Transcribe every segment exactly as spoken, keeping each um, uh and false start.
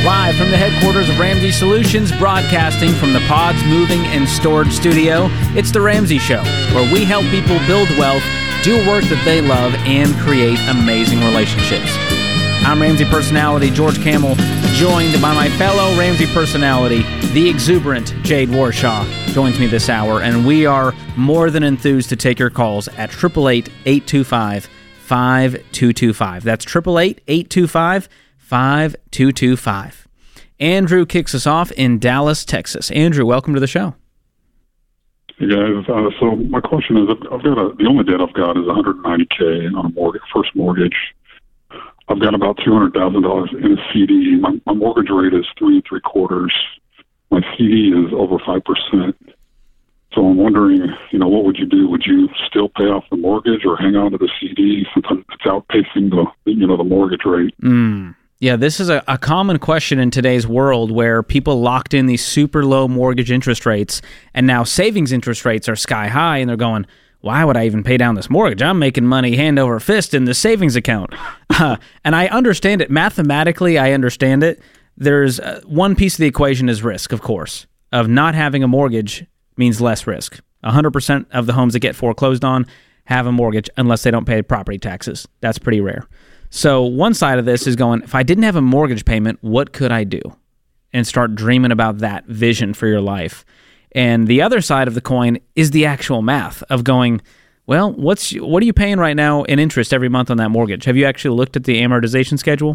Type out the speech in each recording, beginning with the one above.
Live from the headquarters of Ramsey Solutions, broadcasting from the Pods Moving and Storage Studio, it's The Ramsey Show, where we help people build wealth, do work that they love, and create amazing relationships. I'm Ramsey personality George Kamel, joined by my fellow Ramsey personality, the exuberant Jade Warshaw, joins me this hour, and we are more than enthused to take your calls at eight eight eight, eight two five, five two two five. That's eight eight eight, eight two five, five two two five. Andrew kicks us off in Dallas, Texas. Andrew, welcome to the show. Hey guys, uh, so my question is, I've got a, the only debt I've got is one hundred ninety thousand dollars on a mortgage, first mortgage. I've got about two hundred thousand dollars in a C D. My, my mortgage rate is three and three quarters. My C D is over five percent. So I'm wondering, you know, what would you do? Would you still pay off the mortgage or hang on to the C D since it's outpacing the, you know, the mortgage rate? Mm. Yeah, this is a, a common question in today's world where people locked in these super low mortgage interest rates, and now savings interest rates are sky high, and they're going, why would I even pay down this mortgage? I'm making money hand over fist in the savings account. Uh, and I understand it. Mathematically, I understand it. There's uh, one piece of the equation is risk, of course, of not having a mortgage means less risk. one hundred percent of the homes that get foreclosed on have a mortgage unless they don't pay property taxes. That's pretty rare. So one side of this is going, if I didn't have a mortgage payment, what could I do? And start dreaming about that vision for your life. And the other side of the coin is the actual math of going, well, what's what are you paying right now in interest every month on that mortgage? Have you actually looked at the amortization schedule?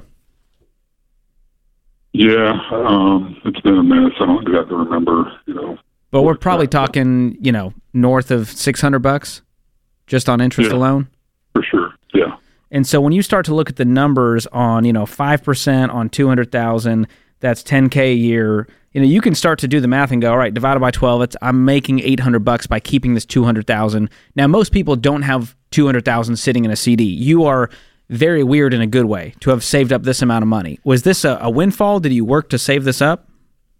Yeah, um, it's been a minute, so I don't exactly remember, you know. But we're probably talking, you know, north of six hundred bucks just on interest yeah, alone. For sure, yeah. And so when you start to look at the numbers on, you know, five percent on two hundred thousand, that's ten K a year. You know, you can start to do the math and go, all right, divided by twelve, it's, I'm making eight hundred bucks by keeping this two hundred thousand. Now, most people don't have two hundred thousand sitting in a C D. You are very weird in a good way to have saved up this amount of money. Was this a, a windfall? Did you work to save this up?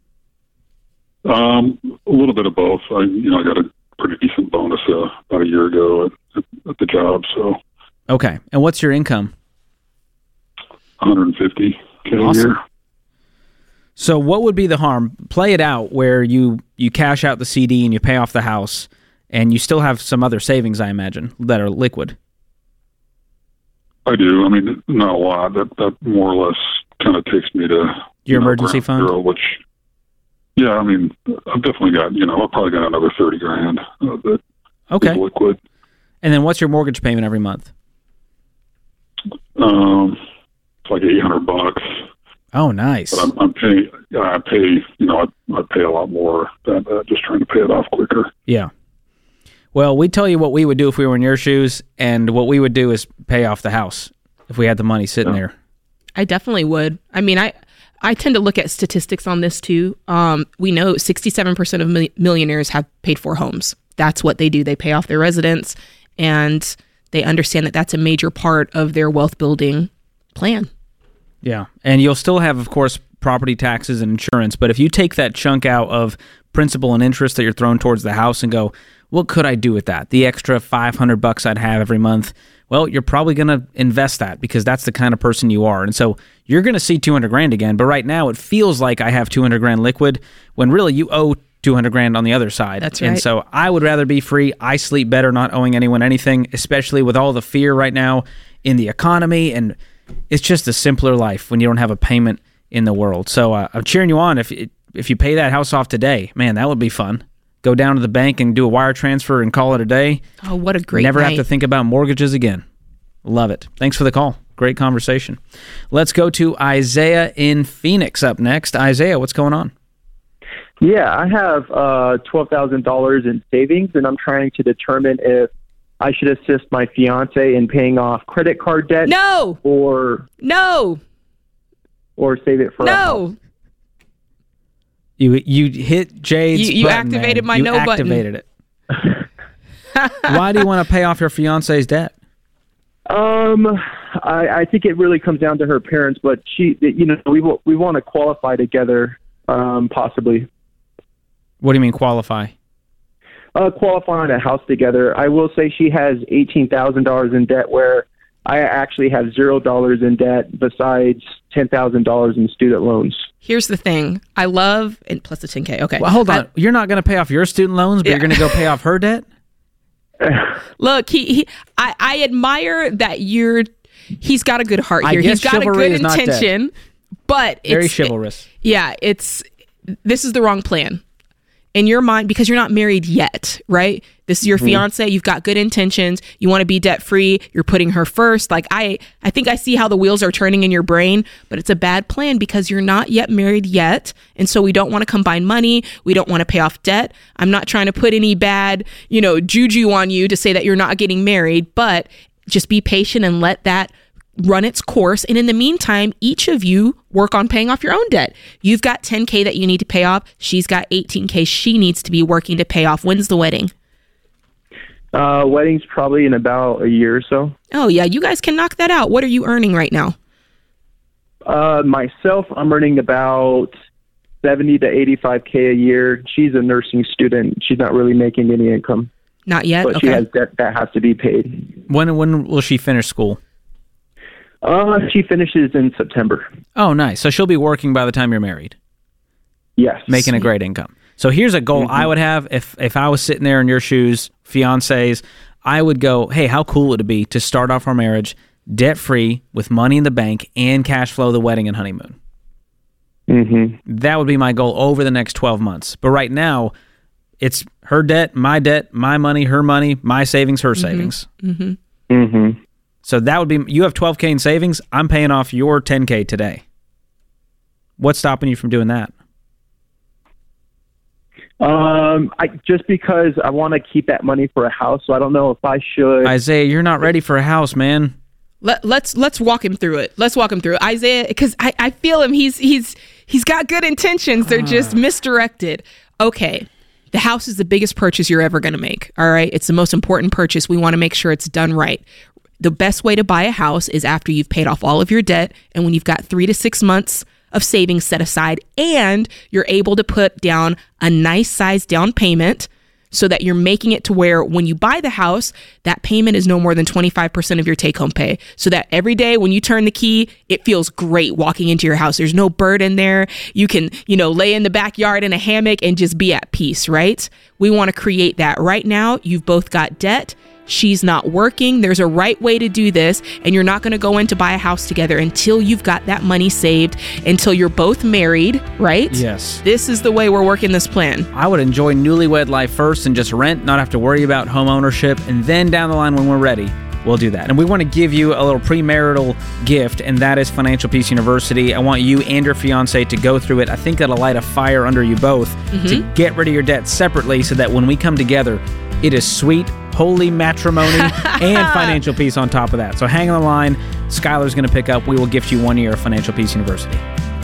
Um, a little bit of both. I, you know, I got a pretty decent bonus uh, about a year ago at, at, at the job, so. Okay. And what's your income? one hundred fifty K Awesome. a year. So what would be the harm? Play it out where you, you cash out the C D and you pay off the house, and you still have some other savings, I imagine, that are liquid. I do. I mean, not a lot. That that more or less kind of takes me to your you know, emergency fund. Zero, which, yeah, I mean, I've definitely got. You know, I've probably got another thirty grand uh, that okay. is liquid. And then what's your mortgage payment every month? Um, it's like eight hundred bucks. Oh, nice. But I'm, I'm paying. I pay. You know, I, I pay a lot more than uh, just trying to pay it off quicker. Yeah. Well, we tell you what we would do if we were in your shoes, and what we would do is pay off the house if we had the money sitting yeah. there. I definitely would. I mean, I I tend to look at statistics on this too. Um, we know sixty-seven percent of mil- millionaires have paid for homes. That's what they do. They pay off their residence, and they understand that that's a major part of their wealth building plan. Yeah. And you'll still have, of course, property taxes and insurance, but if you take that chunk out of principal and interest that you're throwing towards the house and go, what could I do with that? The extra five hundred bucks I'd have every month. Well, you're probably going to invest that because that's the kind of person you are. And so you're going to see two hundred grand again. But right now it feels like I have two hundred grand liquid when really you owe two hundred grand on the other side. That's right. And so I would rather be free. I sleep better not owing anyone anything, especially with all the fear right now in the economy. And it's just a simpler life when you don't have a payment in the world. So uh, I'm cheering you on. If if you pay that house off today, man, that would be fun. Go down to the bank and do a wire transfer and call it a day. Oh, what a great Never night. have to think about mortgages again. Love it. Thanks for the call. Great conversation. Let's go to Isaiah in Phoenix up next. Isaiah, what's going on? Yeah, I have uh, twelve thousand dollars in savings, and I'm trying to determine if I should assist my fiance in paying off credit card debt. No! Or no! Or save it for no. a house. You you hit Jade's You, you button, activated man. my you no button. activated it. Why do you want to pay off your fiance's debt? Um, I, I think it really comes down to her parents, but she, you know, we we want to qualify together, um, possibly. What do you mean qualify? Uh, qualify on a house together. I will say she has eighteen thousand dollars in debt where I actually have zero dollars in debt besides ten thousand dollars in student loans. Here's the thing. I love, and plus the ten K. Okay. Well, hold on. I, you're not going to pay off your student loans, but Yeah. you're going to go pay off her debt? Look, he, he I, I admire that you're, he's got a good heart I here. guess He's got a chivalry good is not dead. intention, but Very it's, chivalrous. yeah, it's, this is the wrong plan. In your mind, because you're not married yet, right? This is your fiance. You've got good intentions. You want to be debt free. You're putting her first. Like I, I think I see how the wheels are turning in your brain, but it's a bad plan because you're not yet married yet, and so we don't want to combine money. We don't want to pay off debt. I'm not trying to put any bad, you know, juju on you to say that you're not getting married, but just be patient and let that run its course. And in the meantime, each of you work on paying off your own debt. You've got ten K that you need to pay off. She's got eighteen K she needs to be working to pay off. When's the wedding? Uh, wedding's probably in about a year or so. Oh, yeah. You guys can knock that out. What are you earning right now? Uh, myself, I'm earning about seventy to eighty-five K a year. She's a nursing student. She's not really making any income, Not yet? but Okay. she has debt that has to be paid. When when will she finish school? Uh, she finishes in September. Oh, nice. So she'll be working by the time you're married, Yes. making a great income. So here's a goal I would have if if I was sitting there in your shoes, fiancés, I would go, hey, how cool would it be to start off our marriage debt-free with money in the bank and cash flow the wedding and honeymoon? Mm-hmm. That would be my goal over the next twelve months. But right now, it's her debt, my debt, my money, her money, my savings, her savings. Mm-hmm. So that would be, you have twelve K in savings, I'm paying off your ten K today. What's stopping you from doing that? Um, I just because I want to keep that money for a house, so I don't know if I should. Isaiah, you're not ready for a house, man. Let, let's let's walk him through it. Let's walk him through it. Isaiah, because I, I feel him. He's he's he's got good intentions. They're just misdirected. Okay. The house is the biggest purchase you're ever going to make. All right. It's the most important purchase. We want to make sure it's done right. The best way to buy a house is after you've paid off all of your debt and when you've got three to six months of savings set aside and you're able to put down a nice size down payment so that you're making it to where when you buy the house, that payment is no more than twenty-five percent of your take-home pay. So that every day when you turn the key, it feels great walking into your house. There's no burden there. You can, you know, lay in the backyard in a hammock and just be at peace, right? We want to create that. Right now, you've both got debt. She's not working. There's a right way to do this, and you're not going to go in to buy a house together until you've got that money saved, until you're both married, right? Yes. This is the way we're working this plan. I would enjoy newlywed life first and just rent, not have to worry about home ownership, and then down the line when we're ready, we'll do that. And we want to give you a little premarital gift, and that is Financial Peace University. I want you and your fiance to go through it. I think that'll light a fire under you both to get rid of your debt separately so that when we come together, it is sweet, holy matrimony and financial peace on top of that. So hang on the line. Skylar's going to pick up. We will gift you one year of Financial Peace University.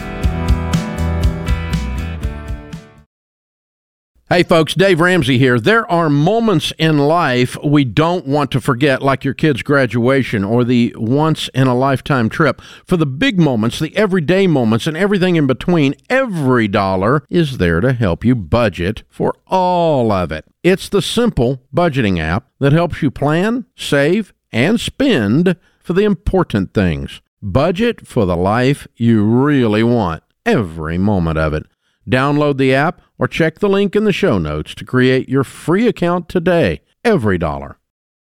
Hey folks, Dave Ramsey here. There are moments in life we don't want to forget, like your kid's graduation or the once-in-a-lifetime trip. For the big moments, the everyday moments, and everything in between, every dollar is there to help you budget for all of it. It's the simple budgeting app that helps you plan, save, and spend for the important things. Budget for the life you really want, every moment of it. Download the app or check the link in the show notes to create your free account today. Every dollar.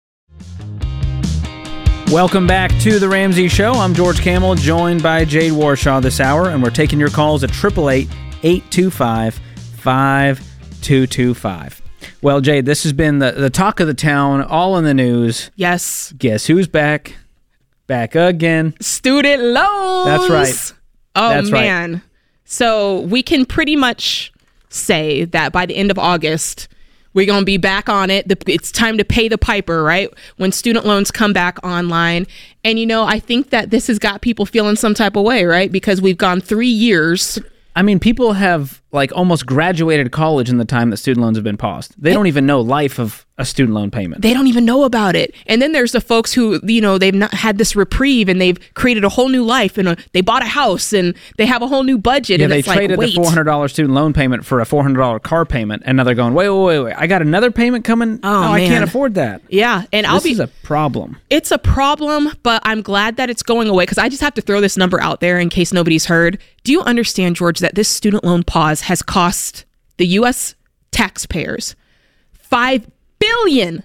Welcome back to The Ramsey Show. I'm George Camel, joined by Jade Warshaw this hour, and we're taking your calls at eight eight eight, eight two five, five two two five. Well, Jade, this has been the, the talk of the town, all in the news. Yes. Guess who's back? Back again. Student loans. That's right. Oh, That's right. man. So we can pretty much say that by the end of August, we're going to be back on it. The, it's time to pay the piper, right? When student loans come back online. And, you know, I think that this has got people feeling some type of way, right? Because we've gone three years. I mean, people have like almost graduated college in the time that student loans have been paused. They don't even know life of a student loan payment. They don't even know about it. And then there's the folks who, you know, they've not had this reprieve and they've created a whole new life and a, they bought a house and they have a whole new budget. Yeah, and they it's traded like, the four hundred dollars student loan payment for a four hundred dollars car payment. And now they're going, wait, wait, wait, wait. I got another payment coming? Oh, no, I man. can't afford that. Yeah. And This I'll be, is a problem. it's a problem, but I'm glad that it's going away because I just have to throw this number out there in case nobody's heard. Do you understand, George, that this student loan pause has cost the U S taxpayers five billion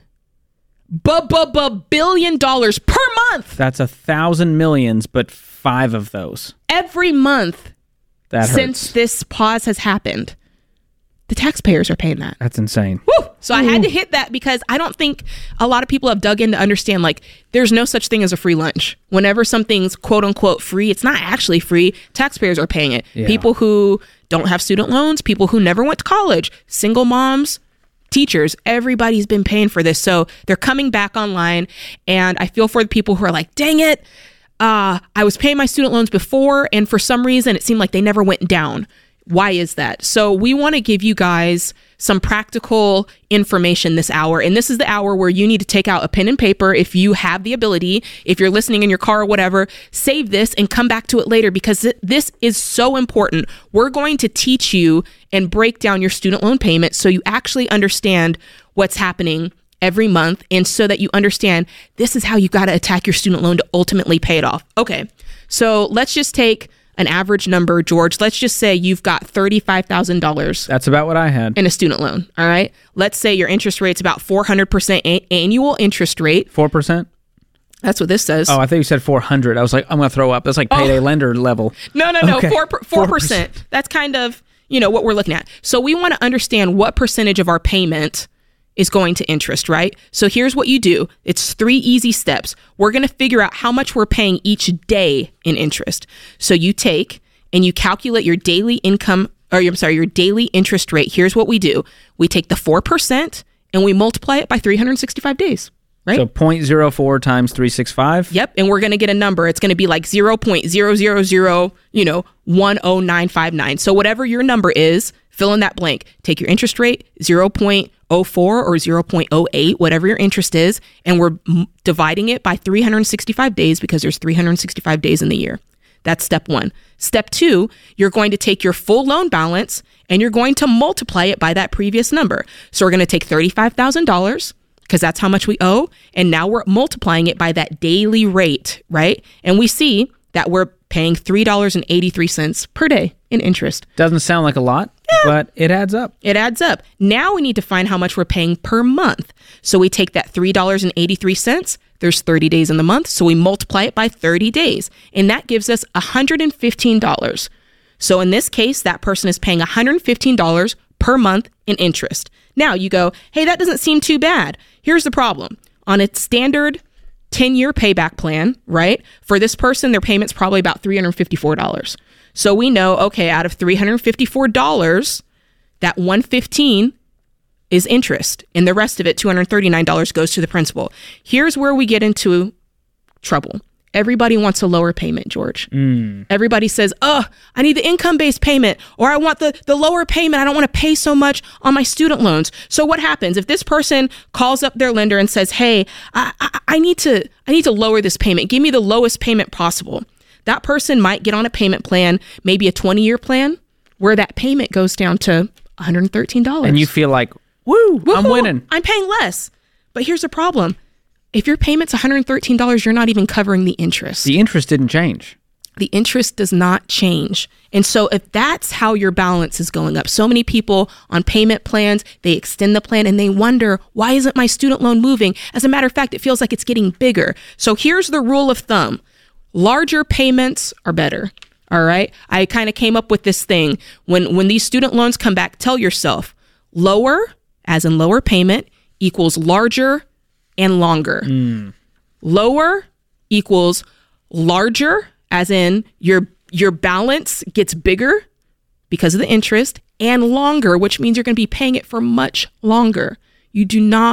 billion dollars per month? That's a thousand millions, but five of those. Every month That since hurts. this pause has happened. The taxpayers are paying that. That's insane. Woo! So I had to hit that because I don't think a lot of people have dug in to understand, like, there's no such thing as a free lunch. Whenever something's quote unquote free, it's not actually free. Taxpayers are paying it. Yeah. People who don't have student loans, people who never went to college, single moms, teachers, everybody's been paying for this. So they're coming back online. And I feel for the people who are like, dang it, uh, I was paying my student loans before, and for some reason it seemed like they never went down. Why is that? So we want to give you guys some practical information this hour. And this is the hour where you need to take out a pen and paper if you have the ability. If you're listening in your car or whatever, save this and come back to it later because th- this is so important. We're going to teach you and break down your student loan payment so you actually understand what's happening every month, and so that you understand this is how you got to attack your student loan to ultimately pay it off. Okay, so let's just take an average number, George. Let's just say you've got thirty-five thousand dollars That's about what I had. in a student loan. All right. Let's say your interest rate's about four hundred percent a- annual interest rate. four percent? That's what this says. Oh, I thought you said four hundred. I was like, I'm going to throw up. That's like payday lender level. No, no, no. Okay. Four, four percent. That's kind of, you know, what we're looking at. So we want to understand what percentage of our payment is going to interest, right? So here's what you do. It's three easy steps. We're going to figure out how much we're paying each day in interest. So you take and you calculate your daily income, or I'm sorry, your daily interest rate. Here's what we do. We take the four percent and we multiply it by three hundred sixty-five days, right? So zero point zero four times three hundred sixty-five? Yep, and we're going to get a number. It's going to be like zero point zero zero zero, you know, one oh nine five nine. So whatever your number is, fill in that blank. Take your interest rate, zero point zero four or zero point zero eight, whatever your interest is, and we're m- dividing it by three hundred sixty-five days because there's three hundred sixty-five days in the year. That's step one. Step two, you're going to take your full loan balance and you're going to multiply it by that previous number. So we're going to take thirty-five thousand dollars because that's how much we owe. And now we're multiplying it by that daily rate, right? And we see that we're paying three dollars and eighty-three cents per day in interest. Doesn't sound like a lot, but it adds up. It adds up. Now we need to find how much we're paying per month. So we take that three dollars and eighty-three cents. There's thirty days in the month, so we multiply it by thirty days. And that gives us one hundred fifteen dollars. So in this case, that person is paying one hundred fifteen dollars per month in interest. Now you go, hey, that doesn't seem too bad. Here's the problem. On its standard ten-year payback plan, right? For this person, their payment's probably about three hundred fifty-four dollars. So we know, okay, out of three hundred fifty-four dollars, that one hundred fifteen dollars is interest, and the rest of it, two hundred thirty-nine dollars, goes to the principal. Here's where we get into trouble. Everybody wants a lower payment, George. Mm. Everybody says, oh, I need the income-based payment, or I want the, the lower payment. I don't want to pay so much on my student loans. So what happens if this person calls up their lender and says, hey, I, I, I need to I need to lower this payment. Give me the lowest payment possible. That person might get on a payment plan, maybe a twenty-year plan, where that payment goes down to one hundred thirteen dollars. And you feel like, woo, Woo-hoo, I'm winning. I'm paying less. But here's the problem. If your payment's one hundred thirteen dollars, you're not even covering the interest. The interest didn't change. The interest does not change. And so if that's how your balance is going up, so many people on payment plans, they extend the plan and they wonder, why isn't my student loan moving? As a matter of fact, it feels like it's getting bigger. So here's the rule of thumb. Larger payments are better. All right. I kind of came up with this thing. When, when these student loans come back, tell yourself lower, as in lower payment, equals larger and longer. Mm. Lower equals larger, as in your your balance gets bigger because of the interest, and longer, which means you're going to be paying it for much longer. You do not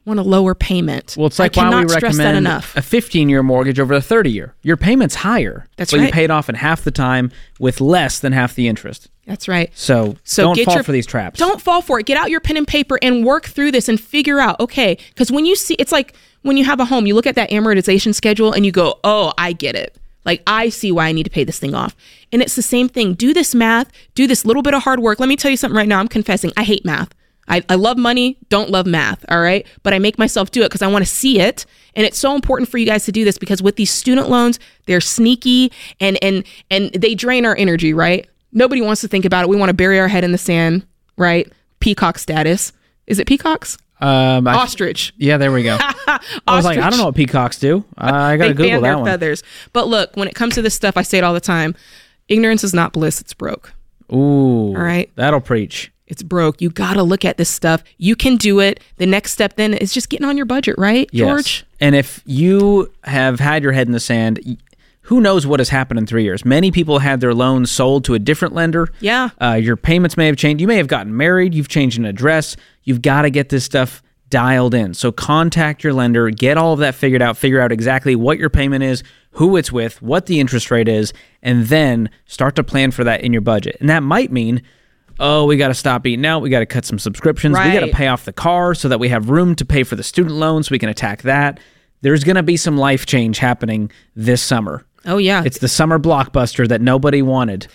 want a lower payment. Well, it's like I why we cannot stress that recommend enough. a fifteen-year mortgage over a thirty-year. Your payment's higher. That's but right. you pay it off in half the time with less than half the interest. That's right. So, So don't get fall your, for these traps. Don't fall for it. Get out your pen and paper and work through this and figure out, okay, because when you see, it's like when you have a home, you look at that amortization schedule and you go, oh, I get it. Like, I see why I need to pay this thing off. And it's the same thing. Do this math, do this little bit of hard work. Let me tell you something right now. I'm confessing. I hate math. I, I love money, don't love math, all right? But I make myself do it because I want to see it. And it's so important for you guys to do this because with these student loans, they're sneaky and and and they drain our energy, right? Nobody wants to think about it. We want to bury our head in the sand, right? Peacock status. Is it peacocks? Um, I, Ostrich. Yeah, there we go. I was like, I don't know what peacocks do. Uh, I got to They Google fan that their one. feathers. But look, when it comes to this stuff, I say it all the time. Ignorance is not bliss, it's broke. Ooh. All right. That'll preach. It's broke. You got to look at this stuff. You can do it. The next step then is just getting on your budget, right, George? Yes. And if you have had your head in the sand, y- who knows what has happened in three years? Many people had their loans sold to a different lender. Yeah. Uh, your payments may have changed. You may have gotten married. You've changed an address. You've got to get this stuff dialed in. So contact your lender, get all of that figured out, figure out exactly what your payment is, who it's with, what the interest rate is, and then start to plan for that in your budget. And that might mean, oh, we got to stop eating out. We got to cut some subscriptions. We got to Right. pay off the car so that we have room to pay for the student loans. So we can attack that. There's going to be some life change happening this summer. Oh, yeah. It's the summer blockbuster that nobody wanted.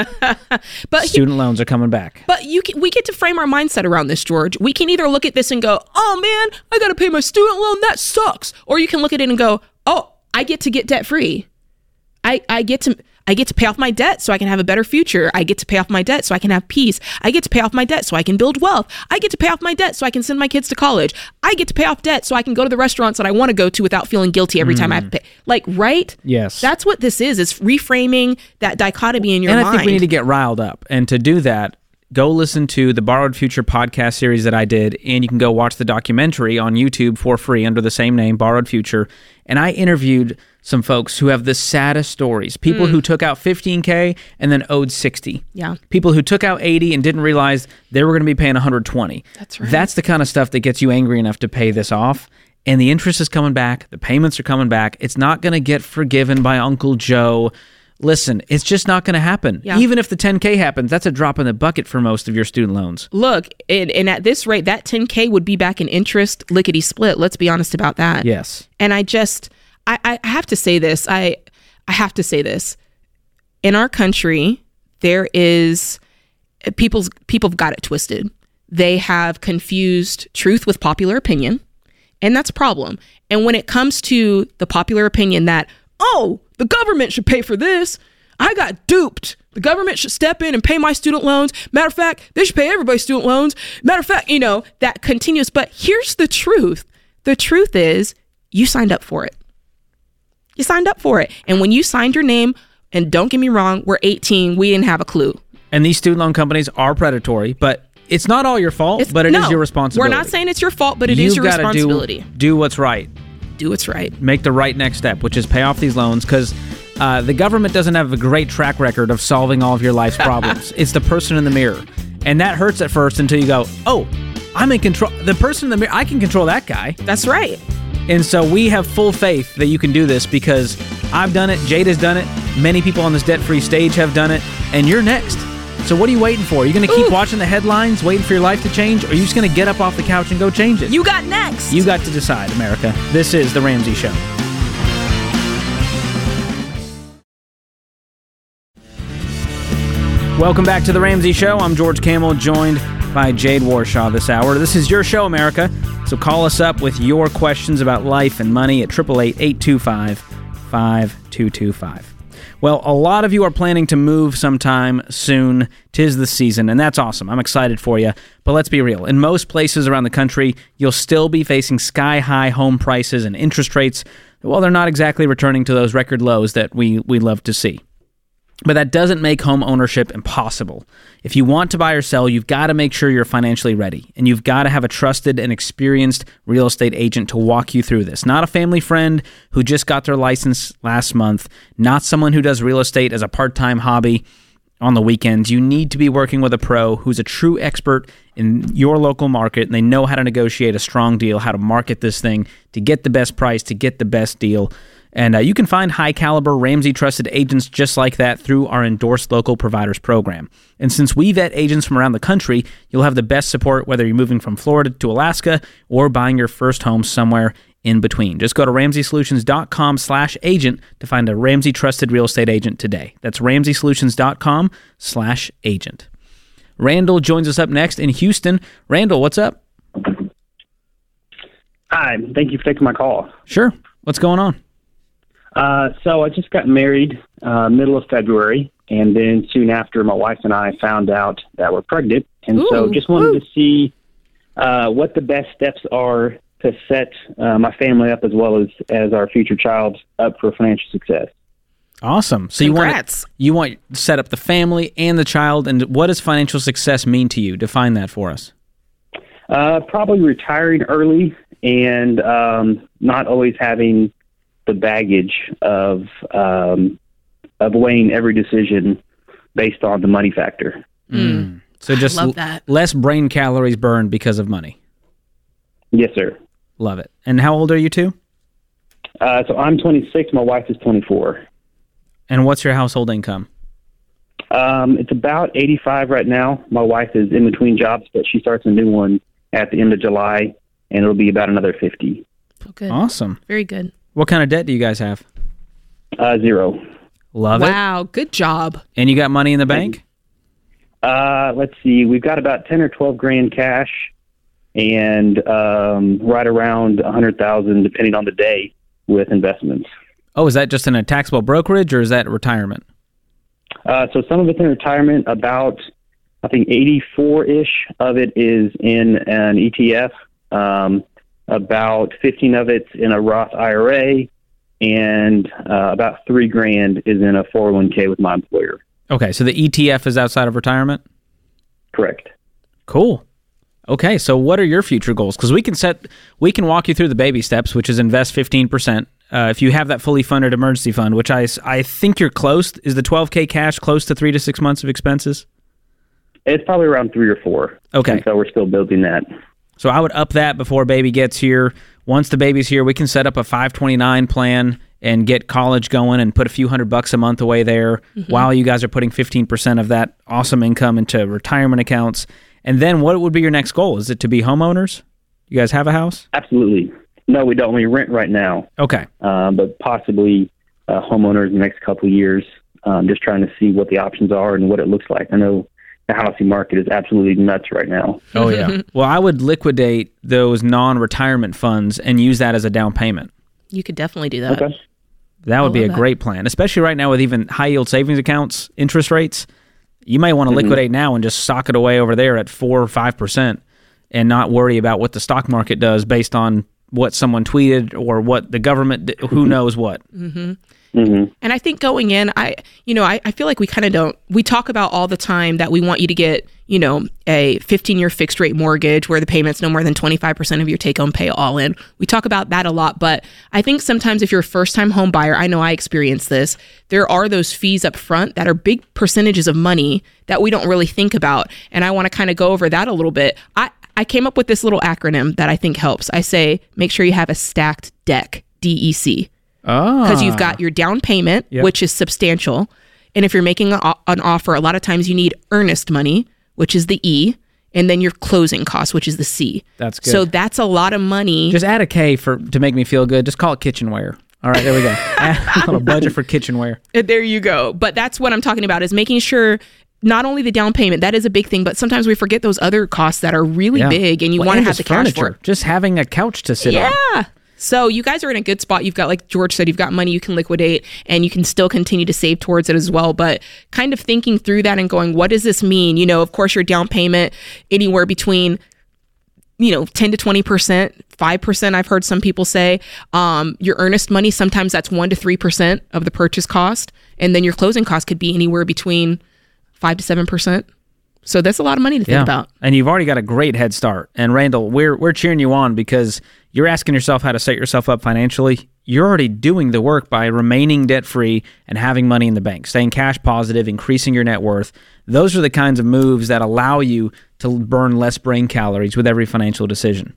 but Student loans are coming back. But you can, we get to frame our mindset around this, George. We can either look at this and go, oh, man, I got to pay my student loan. That sucks. Or you can look at it and go, oh, I get to get debt free. I, I get to I get to pay off my debt so I can have a better future. I get to pay off my debt so I can have peace. I get to pay off my debt so I can build wealth. I get to pay off my debt so I can send my kids to college. I get to pay off debt so I can go to the restaurants that I want to go to without feeling guilty every time I have to pay. Like, right? Yes. That's what this is, is reframing that dichotomy in your and mind. I think we need to get riled up. And to do that, go listen to the Borrowed Future podcast series that I did, and you can go watch the documentary on YouTube for free under the same name, Borrowed Future. And I interviewed some folks who have the saddest stories. People who took out fifteen K and then owed sixty. Yeah. People who took out eighty and didn't realize they were going to be paying one hundred twenty. That's right. That's the kind of stuff that gets you angry enough to pay this off. And the interest is coming back. The payments are coming back. It's not going to get forgiven by Uncle Joe. Listen, it's just not going to happen. Yeah. Even if the ten K happens, that's a drop in the bucket for most of your student loans. Look, and, and at this rate, that ten K would be back in interest lickety split. Let's be honest about that. Yes. And I just, I, I have to say this. I, I have to say this. In our country, there is people's people have got it twisted. They have confused truth with popular opinion, and that's a problem. And when it comes to the popular opinion that, oh, the government should pay for this, I got duped. The government should step in and pay my student loans. Matter of fact, they should pay everybody's student loans. Matter of fact, you know, that continues. But here's the truth. The truth is you signed up for it. You signed up for it. And when you signed your name, and don't get me wrong, we're eighteen, we didn't have a clue. And these student loan companies are predatory, but it's not all your fault, It's- but it is no, your responsibility. We're not saying it's your fault, but it is You've your gotta responsibility. Do, do what's right. Do what's right. Make the right next step, which is pay off these loans, because uh, the government doesn't have a great track record of solving all of your life's problems. It's the person in the mirror. And that hurts at first until you go, oh, I'm in control. The person in the mirror, I can control that guy. That's right. And so we have full faith that you can do this because I've done it, Jade has done it, many people on this debt-free stage have done it, and you're next. So what are you waiting for? Are you going to keep Ooh. watching the headlines, waiting for your life to change, or are you just going to get up off the couch and go change it? You got next. You got to decide, America. This is The Ramsey Show. Welcome back to The Ramsey Show. I'm George Camel, joined by Jade Warshaw this hour. This is your show, America. So call us up with your questions about life and money at eight eight eight, eight two five, five two two five. Well, a lot of you are planning to move sometime soon. 'Tis the season, and that's awesome. I'm excited for you. But let's be real. In most places around the country, you'll still be facing sky-high home prices and interest rates. Well, they're not exactly returning to those record lows that we, we love to see. But that doesn't make home ownership impossible. If you want to buy or sell, you've got to make sure you're financially ready. And you've got to have a trusted and experienced real estate agent to walk you through this. Not a family friend who just got their license last month. Not someone who does real estate as a part-time hobby. on the weekends. You need to be working with a pro who's a true expert in your local market, and they know how to negotiate a strong deal, how to market this thing to get the best price, to get the best deal. And uh, you can find high-caliber Ramsey-trusted agents just like that through our Endorsed Local Providers program. And since we vet agents from around the country, you'll have the best support whether you're moving from Florida to Alaska or buying your first home somewhere in between. Just go to ramseysolutions.com slash agent to find a Ramsey-trusted real estate agent today. That's ramseysolutions.com slash agent. Randall joins us up next in Houston. Randall, what's up? Hi, thank you for taking my call. Sure. What's going on? Uh, so I just got married uh, middle of February, and then soon after, my wife and I found out that we're pregnant, and Ooh, so just wanted ooh. to see uh, what the best steps are to set uh, my family up as well as, as our future child up for financial success. Awesome. So Congrats. you want you want to set up the family and the child, and what does financial success mean to you? Define that for us. Uh, probably retiring early and um, not always having the baggage of um, of weighing every decision based on the money factor. Mm. So just love that. l- less brain calories burned because of money. Yes, sir. Love it. And how old are you two? Uh, so I'm twenty-six. My wife is twenty-four. And what's your household income? Um, it's about eighty-five right now. My wife is in between jobs, but she starts a new one at the end of July, and it'll be about another fifty. Oh, good. Awesome. Very good. What kind of debt do you guys have? Uh, zero. Love it. Wow, good job. And you got money in the bank? Uh, let's see. We've got about ten or twelve grand cash, and um, right around a hundred thousand, depending on the day, with investments. Oh, is that just in a taxable brokerage, or is that retirement? Uh, so some of it's in retirement. About, I think, eighty-four-ish of it is in an E T F. Um, about fifteen of it's in a Roth I R A, and uh, about three grand is in a four oh one k with my employer. Okay, so the E T F is outside of retirement? Correct. Cool. Okay, so what are your future goals? Because we can set, we can walk you through the baby steps, which is invest fifteen percent. Uh, if you have that fully funded emergency fund, which I, I think you're close, is the twelve K cash close to three to six months of expenses? It's probably around three or four. Okay. And so we're still building that. So I would up that before baby gets here. Once the baby's here, we can set up a five twenty-nine plan and get college going and put a few hundred bucks a month away there mm-hmm. while you guys are putting fifteen percent of that awesome income into retirement accounts. And then what would be your next goal? Is it to be homeowners? You guys have a house? Absolutely. No, we don't. We rent right now. Okay. Um, but possibly uh, homeowners in the next couple of years. Um, just trying to see what the options are and what it looks like. I know the housing market is absolutely nuts right now. Oh, yeah. Well, I would liquidate those non-retirement funds and use that as a down payment. You could definitely do that. Okay. That would I be a love great plan, especially right now with even high-yield savings accounts, interest rates. You might want to Mm-hmm. liquidate now and just stock it away over there at four or five percent and not worry about what the stock market does based on what someone tweeted or what the government, did, who knows what. Mm-hmm. Mm-hmm. And I think going in, I, you know, I, I feel like we kind of don't, we talk about all the time that we want you to get, you know, a fifteen year fixed rate mortgage where the payment's no more than twenty-five percent of your take home pay all in. We talk about that a lot, but I think sometimes if you're a first time home buyer, I know I experienced this, there are those fees up front that are big percentages of money that we don't really think about. And I want to kind of go over that a little bit. I, I came up with this little acronym that I think helps. I say, make sure you have a stacked deck, D E C. Oh. Because you've got your down payment, Yep. which is substantial. And if you're making a, an offer, a lot of times you need earnest money, which is the E, and then your closing costs, which is the C. That's good. So that's a lot of money. Just add a K for to make me feel good. Just call it kitchenware. All right, there we go. Add a little budget for kitchenware. There you go. But that's what I'm talking about, is making sure not only the down payment, that is a big thing, but sometimes we forget those other costs that are really Yeah. big, and you Well, want to and have just the cash furniture. for it. Just having a couch to sit on. Yeah. So you guys are in a good spot. You've got, like George said, you've got money you can liquidate, and you can still continue to save towards it as well. But kind of thinking through that and going, what does this mean? You know, of course, your down payment anywhere between, you know, ten to twenty percent, five percent, I've heard some people say. Um, your earnest money, sometimes that's one to three percent of the purchase cost. And then your closing cost could be anywhere between five to seven percent. So that's a lot of money to think about. And you've already got a great head start. And Randall, we're we're cheering you on because you're asking yourself how to set yourself up financially. You're already doing the work by remaining debt-free and having money in the bank, staying cash positive, increasing your net worth. Those are the kinds of moves that allow you to burn less brain calories with every financial decision.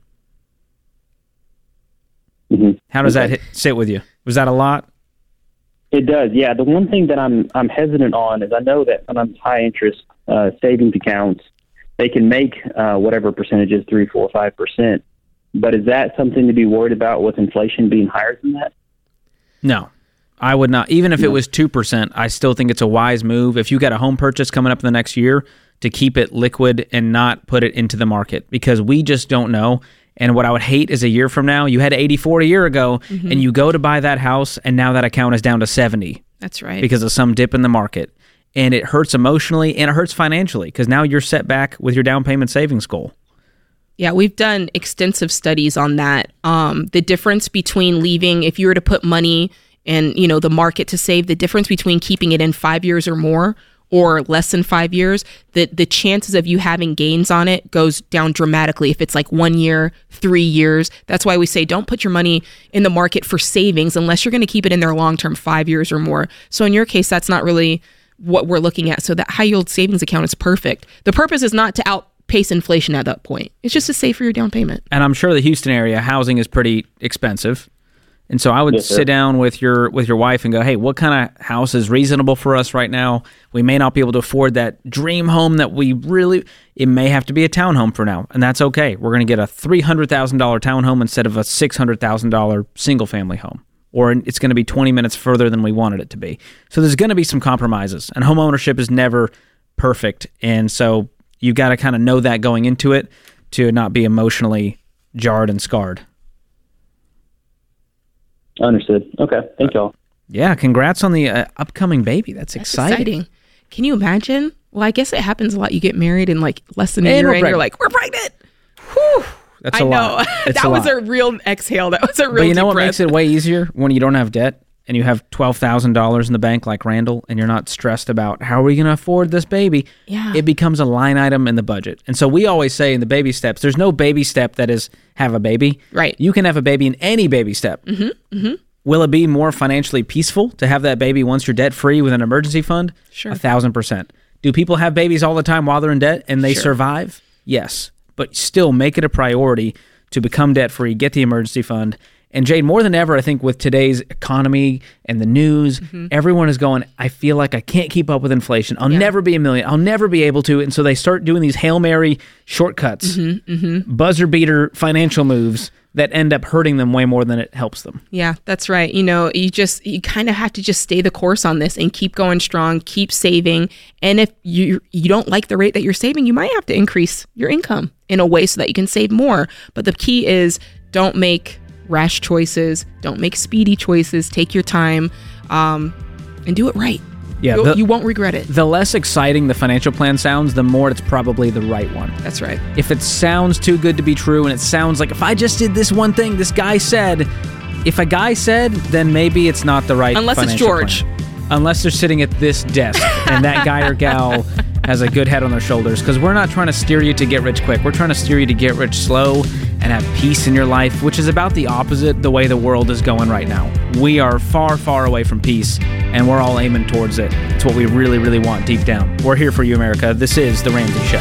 Mm-hmm. How does Okay. that hit, sit with you? Was that a lot? It does, yeah. The one thing that I'm I'm hesitant on is I know that on high interest uh, savings accounts, they can make uh, whatever percentages, three, four, five percent. But is that something to be worried about with inflation being higher than that? No, I would not. Even if it was two percent, I still think it's a wise move. If you got a home purchase coming up in the next year, to keep it liquid and not put it into the market, because we just don't know. And what I would hate is a year from now, you had eighty-four a year ago, Mm-hmm. and you go to buy that house, and now that account is down to seventy That's right. because of some dip in the market. And it hurts emotionally, and it hurts financially, because now you're set back with your down payment savings goal. Yeah, we've done extensive studies on that. Um, the difference between leaving, if you were to put money in, you know, the market to save, the difference between keeping it in five years or more or less than five years, the, the chances of you having gains on it goes down dramatically if it's like one year, three years. That's why we say don't put your money in the market for savings unless you're going to keep it in there long-term, five years or more. So in your case, that's not really what we're looking at. So that high-yield savings account is perfect. The purpose is not to outpace inflation at that point. It's just to save for your down payment. And I'm sure the Houston area housing is pretty expensive. And so I would Yes, sir. sit down with your with your wife and go, hey, what kind of house is reasonable for us right now? We may not be able to afford that dream home that we really, it may have to be a townhome for now. And that's okay. We're going to get a three hundred thousand dollars townhome instead of a six hundred thousand dollars single family home. Or it's going to be twenty minutes further than we wanted it to be. So there's going to be some compromises. And home ownership is never perfect. And so you've got to kind of know that going into it to not be emotionally jarred and scarred. Understood. Okay. Thank y'all. Yeah, congrats on the uh, upcoming baby. That's, That's exciting. exciting. Can you imagine? Well, I guess it happens a lot. You get married and like less than a And year we're in, you're pregnant. like, we're pregnant. Whew. That's I a know. lot. It's that a was lot. a real exhale. That was a real But you know deep what breath. makes it way easier? When you don't have debt and you have twelve thousand dollars in the bank like Randall, and you're not stressed about how are we going to afford this baby. Yeah. It becomes a line item in the budget. And so we always say in the baby steps, there's no baby step that is have a baby. Right. You can have a baby in any baby step. Mm-hmm. Mm-hmm. Will it be more financially peaceful to have that baby once you're debt-free with an emergency fund? Sure. A thousand percent. Do people have babies all the time while they're in debt and they Sure. survive? Yes. But still make it a priority to become debt-free, get the emergency fund. And Jade, more than ever, I think with today's economy and the news, everyone is going, I feel like I can't keep up with inflation. I'll Yeah. never be a million. I'll never be able to. And so they start doing these Hail Mary shortcuts, buzzer beater financial moves that end up hurting them way more than it helps them. Yeah, that's right. You know, you just you kind of have to just stay the course on this and keep going strong, keep saving. And if you you don't like the rate that you're saving, you might have to increase your income in a way so that you can save more. But the key is don't make rash choices, don't make speedy choices. Take your time, um, and do it right. Yeah, You'll, the- you won't regret it. The less exciting the financial plan sounds, the more it's probably the right one. That's right. If it sounds too good to be true and it sounds like if I just did this one thing this guy said, if a guy said, then maybe it's not the right Unless it's financial George. plan. Unless they're sitting at this desk and that guy or gal has a good head on their shoulders. Because we're not trying to steer you to get rich quick. We're trying to steer you to get rich slow and have peace in your life, which is about the opposite the way the world is going right now. We are far, far away from peace, and we're all aiming towards it. It's what we really, really want deep down. We're here for you, America. This is The Ramsey Show.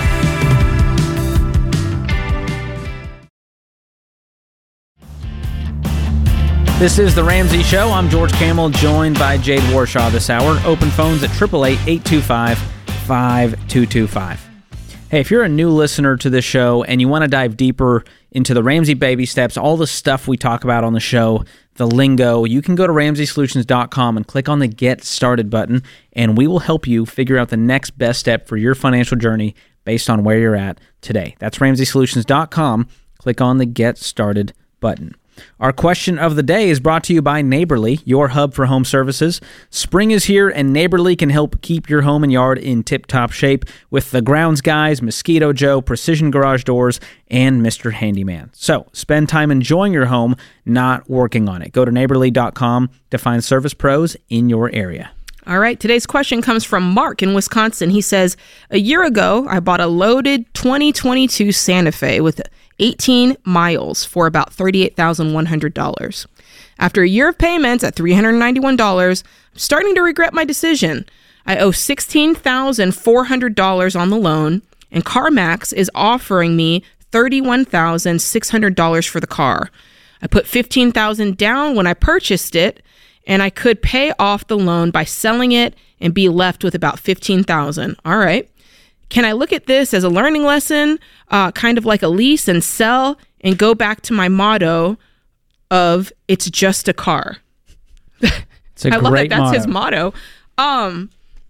This is The Ramsey Show. I'm George Camel, joined by Jade Warshaw this hour. Open phones at eight eight eight, eight two five, five two two five. Hey, if you're a new listener to this show and you want to dive deeper into the Ramsey baby steps, all the stuff we talk about on the show, the lingo, you can go to ramsey solutions dot com and click on the Get Started button, and we will help you figure out the next best step for your financial journey based on where you're at today. That's ramsey solutions dot com. Click on the Get Started button. Our question of the day is brought to you by Neighborly, your hub for home services. Spring is here, and Neighborly can help keep your home and yard in tip-top shape with the Grounds Guys, Mosquito Joe, Precision Garage Doors, and Mister Handyman. So spend time enjoying your home, not working on it. Go to neighborly dot com to find service pros in your area. All right, today's question comes from Mark in Wisconsin. He says, a year ago, I bought a loaded twenty twenty-two Santa Fe with eighteen miles for about thirty-eight thousand one hundred dollars. After a year of payments at three hundred ninety-one dollars, I'm starting to regret my decision. I owe sixteen thousand four hundred dollars on the loan, and CarMax is offering me thirty-one thousand six hundred dollars for the car. I put fifteen thousand dollars down when I purchased it, and I could pay off the loan by selling it and be left with about fifteen thousand dollars. All right. Can I look at this as a learning lesson, uh, kind of like a lease, and sell and go back to my motto of it's just a car? It's a I great love that. That's motto. his motto. Um,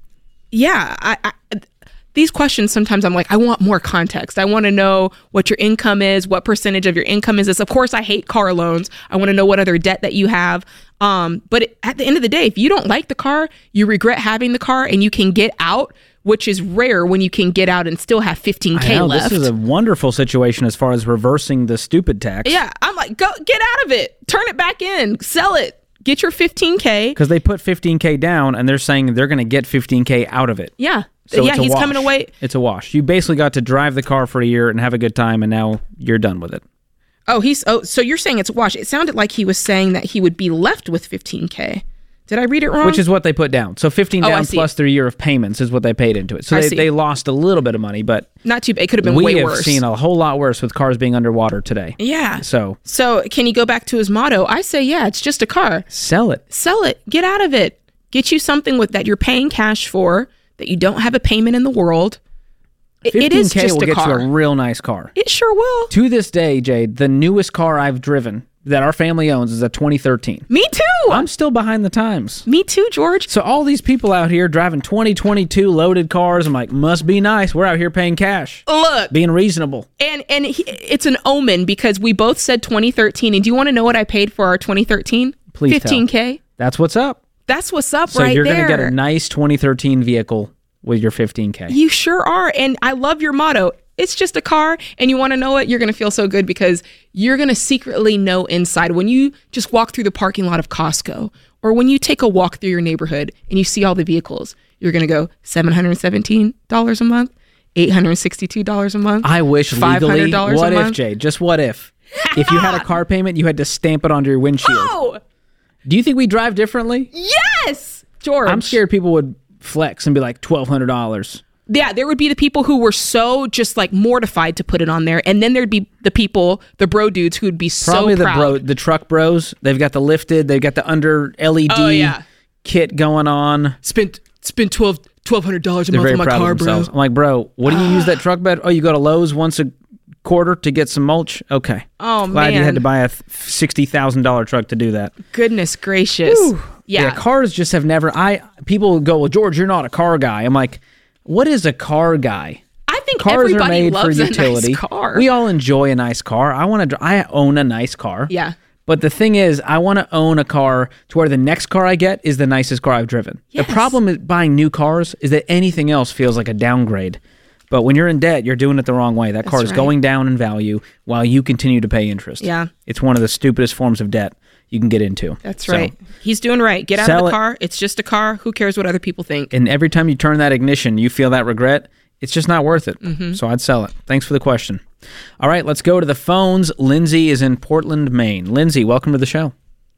yeah, I, I, these questions, sometimes I'm like, I want more context. I want to know what your income is, what percentage of your income is this. Of course, I hate car loans. I want to know what other debt that you have. Um, but it, at the end of the day, if you don't like the car, you regret having the car, and you can get out, which is rare when you can get out and still have fifteen K I know, left. This is a wonderful situation as far as reversing the stupid tax. Yeah, I'm like, go get out of it. Turn it back in. Sell it. Get your fifteen K. Because they put fifteen K down, and they're saying they're going to get fifteen K out of it. Yeah. So yeah, it's a he's wash. coming away. It's a wash. You basically got to drive the car for a year and have a good time, and now you're done with it. Oh, he's oh, so you're saying it's a wash. It sounded like he was saying that he would be left with fifteen K. Did I read it wrong? Which is what they put down. So fifteen Oh, I down see. plus their year of payments is what they paid into it. So I they, see. they lost a little bit of money, but not too bad. It could have been we way have worse. seen a whole lot worse with cars being underwater today. Yeah. So So can he go back to his motto? I say, yeah, it's just a car. sell it. Sell it. Get out of it. Get you something with that you're paying cash for, that you don't have a payment in the world. It, it is fifteen K just will a get car. you a real nice car. It sure will. To this day, Jade, the newest car I've driven that our family owns is a twenty thirteen. Me too. I'm still behind the times. Me too, George. So all these people out here driving twenty twenty-two loaded cars, I'm like, must be nice. We're out here paying cash, Look, being reasonable. and and he, it's an omen because we both said twenty thirteen. And do you want to know what I paid for our twenty thirteen? Please tell. fifteen K. That's what's up. That's what's up So right you're there. going to get a nice twenty thirteen vehicle with your fifteen K. You sure are. And I love your motto. It's just a car. And you want to know what? You're going to feel so good because you're going to secretly know inside when you just walk through the parking lot of Costco, or when you take a walk through your neighborhood and you see all the vehicles, you're going to go seven hundred seventeen dollars a month, eight hundred sixty-two dollars a month. I wish five hundred legally, dollars what a if, month. Jade? Just what if? If you had a car payment, you had to stamp it onto your windshield. Oh, Do you think we drive differently? yes, George. I'm scared people would flex and be like twelve hundred dollars. Yeah, there would be the people who were so just like mortified to put it on there, and then there'd be the people, the bro dudes, who would be Probably so the proud. bro, the truck bros. They've got the lifted. They've got the under L E D Oh, yeah. kit going on. Spent spent twelve twelve hundred dollars a They're month very on my proud car, of bro. themselves. I'm like, bro, what do you use that truck bed? Oh, you go to Lowe's once a quarter to get some mulch. Okay. Oh, Glad you man. had to buy a sixty thousand dollar truck to do that. Goodness gracious. Yeah. cars just have never. I people go, well, George, you're not a car guy. I'm like, what is a car guy? I think Cars are everybody made for loves utility. a nice car. We all enjoy a nice car. I want to. I own a nice car. Yeah. But the thing is, I want to own a car to where the next car I get is the nicest car I've driven. Yes. The problem with buying new cars is that anything else feels like a downgrade. But when you're in debt, you're doing it the wrong way. That car is right. going down in value while you continue to pay interest. Yeah. It's one of the stupidest forms of debt you can get into. That's So- right. He's doing right. Get out of Sell the it. car. It's just a car. Who cares what other people think? And every time you turn that ignition, you feel that regret. It's just not worth it. Mm-hmm. So I'd sell it. Thanks for the question. All right, let's go to the phones. Lindsay is in Portland, Maine. Lindsay, welcome to the show.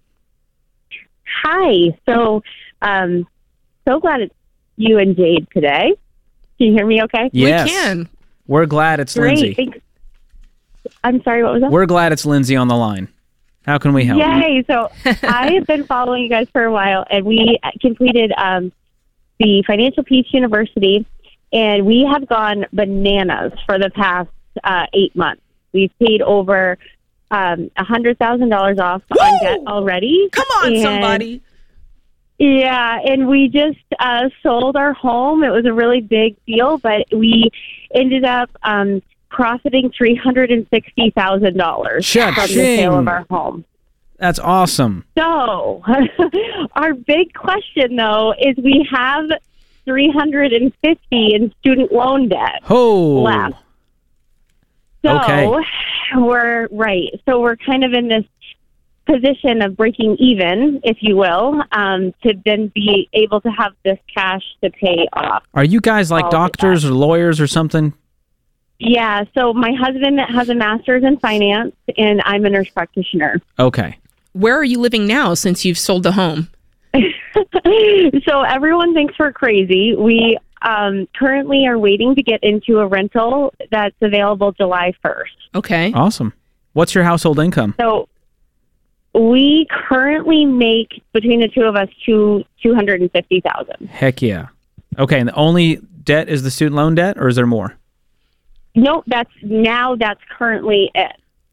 Hi. So, um, so glad it's you and Jade today. Can you hear me okay? Yes. We can. We're glad it's Great. Lindsay. Thanks. I'm sorry, what was that? We're glad it's Lindsay on the line. How can we help? Yay. So I have been following you guys for a while, and we completed um, the Financial Peace University, and we have gone bananas for the past uh, eight months. We've paid over um, one hundred thousand dollars off on debt already. Come on, And- somebody. Yeah, and we just uh, sold our home. It was a really big deal, but we ended up um, profiting three hundred sixty thousand dollars from the sale of our home. That's awesome. So our big question, though, is we have three hundred fifty in student loan debt Oh. left. So Okay. we're right. So we're kind of in this position of breaking even, if you will, um, to then be able to have this cash to pay off. Are you guys like All of doctors or lawyers or something? Yeah, so my husband has a master's in finance, and I'm a nurse practitioner. Okay. Where are you living now since you've sold the home? So everyone thinks we're crazy. We um, currently are waiting to get into a rental that's available July first. Okay. Awesome. What's your household income? So we currently make, between the two of us, two two hundred and fifty thousand. Heck yeah. Okay, and the only debt is the student loan debt, or is there more? No, that's now that's currently it.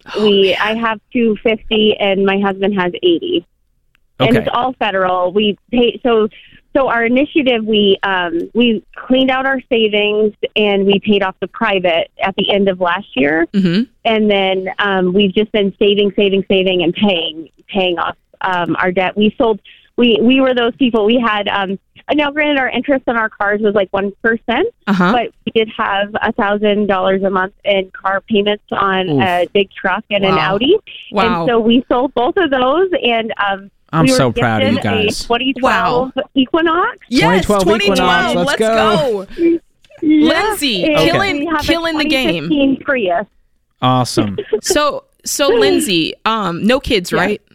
We I have two fifty, and my husband has eighty. Okay. And it's all federal. We pay so so our initiative. We um, we cleaned out our savings and we paid off the private at the end of last year, Mm-hmm. and then um, we've just been saving, saving, saving, and paying paying off um, our debt. We sold. We we were those people. We had um, now granted our interest on our cars was like one percent, Uh-huh. but we did have a thousand dollars a month in car payments on Oof. a big truck and an Wow. Audi. Wow. And so we sold both of those, and um, I'm we were so proud of you gifted guys. A twenty twelve Equinox. Yes, twenty twelve Equinox, let's Let's go. go. Lindsay, and killing- we have a killing the game. twenty fifteen Prius. Awesome. So, so Lindsay, um, no kids, Yeah. right?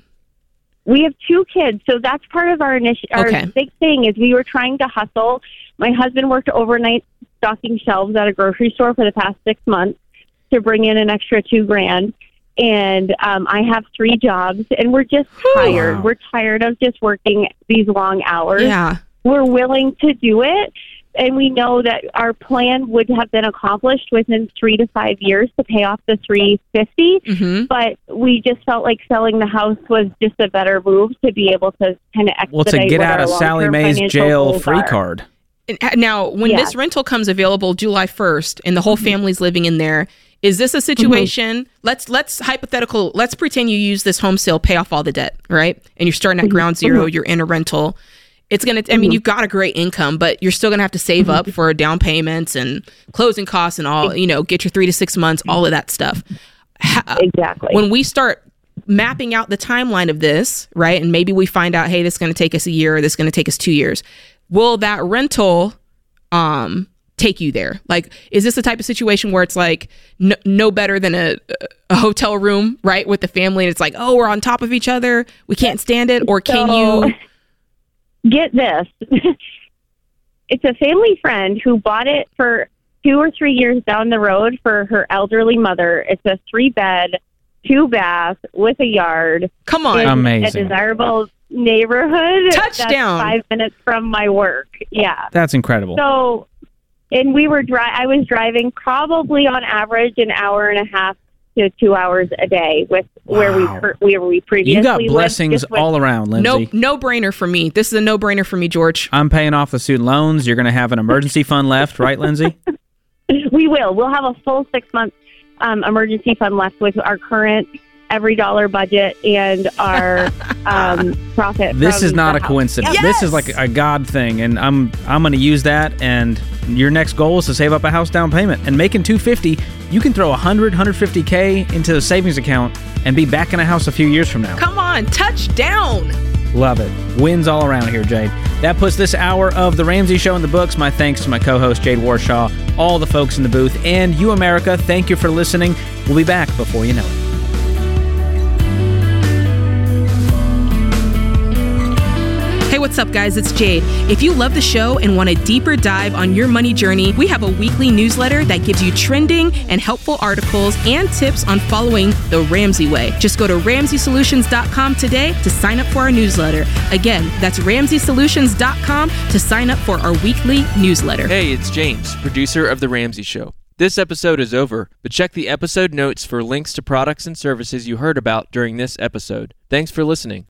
We have two kids, so that's part of our initiative. Our Okay. big thing is we were trying to hustle. My husband worked overnight stocking shelves at a grocery store for the past six months to bring in an extra two grand. And um, I have three jobs, and we're just tired. Wow. We're tired of just working these long hours. Yeah. We're willing to do it, and we know that our plan would have been accomplished within three to five years to pay off the three fifty. Mm-hmm. But we just felt like selling the house was just a better move to be able to kind of expedite Well, to get what out our of Sally long-term Mae's financial jail goals free are. card. Now, when Yeah. this rental comes available July first and the whole family's living in there, is this a situation? Let's let's hypothetical. Let's pretend you use this home sale, pay off all the debt, right? And you're starting at ground zero. You're in a rental. It's gonna. I mean, you've got a great income, but you're still gonna have to save up for down payments and closing costs and all. You know, get your three to six months, all of that stuff. Ha- Exactly. When we start mapping out the timeline of this, right, and maybe we find out, hey, this is going to take us a year, or this is going to take us two years. Will that rental um, take you there? Like, is this the type of situation where it's like no, no better than a, a hotel room, right, with the family, and it's like, oh, we're on top of each other, we can't stand it, or can So- you? Get this. It's a family friend who bought it for two or three years down the road for her elderly mother. It's a three bed, two bath with a yard. Come on, in Amazing. A desirable neighborhood. Touchdown. That's five minutes from my work. Yeah. That's incredible. So, and we were dri- I was driving probably on average an hour and a half to two hours a day with where we Wow. per- where we previously You got lived, blessings just with- all around, no, Lindsay. no brainer for me. This is a no brainer for me, George. I'm paying off the student loans. You're going to have an emergency fund left, right, Lindsay? We will. We'll have a full six month um, emergency fund left with our current every dollar budget and our um, profit. This from is not the a house. coincidence. Yes! This is like a God thing, and I'm I'm going to use that. And your next goal is to save up a house down payment. And making two fifty, you can throw one hundred, one fifty K into the savings account and be back in a house a few years from now. Come on, touchdown. Love it. Wins all around here, Jade. That puts this hour of The Ramsey Show in the books. My thanks to my co-host, Jade Warshaw, all the folks in the booth, and you, America. Thank you for listening. We'll be back before you know it. Hey, what's up, guys? It's Jade. If you love the show and want a deeper dive on your money journey, we have a weekly newsletter that gives you trending and helpful articles and tips on following the Ramsey way. Just go to ramsey solutions dot com today to sign up for our newsletter. Again, that's ramsey solutions dot com to sign up for our weekly newsletter. Hey, it's James, producer of The Ramsey Show. This episode is over, but check the episode notes for links to products and services you heard about during this episode. Thanks for listening.